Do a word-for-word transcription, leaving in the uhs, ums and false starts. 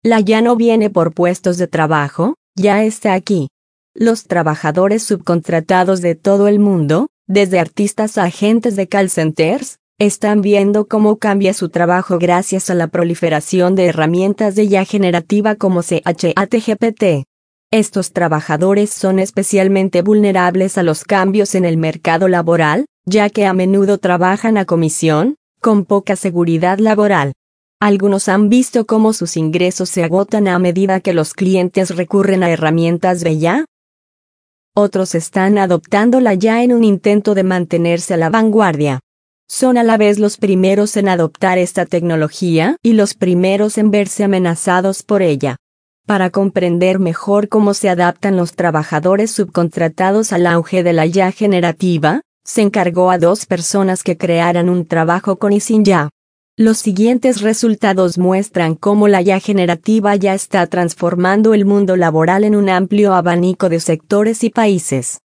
La ya no viene por puestos de trabajo, ya está aquí. Los trabajadores subcontratados de todo el mundo, desde artistas a agentes de call centers, están viendo cómo cambia su trabajo gracias a la proliferación de herramientas de I A generativa como ChatGPT. Estos trabajadores son especialmente vulnerables a los cambios en el mercado laboral, ya que a menudo trabajan a comisión, con poca seguridad laboral. Algunos han visto cómo sus ingresos se agotan a medida que los clientes recurren a herramientas de I A. Otros están adoptándola ya en un intento de mantenerse a la vanguardia. Son a la vez los primeros en adoptar esta tecnología y los primeros en verse amenazados por ella. Para comprender mejor cómo se adaptan los trabajadores subcontratados al auge de la I A generativa, se encargó a dos personas que crearan un trabajo con y sin I A. Los siguientes resultados muestran cómo la I A generativa ya está transformando el mundo laboral en un amplio abanico de sectores y países.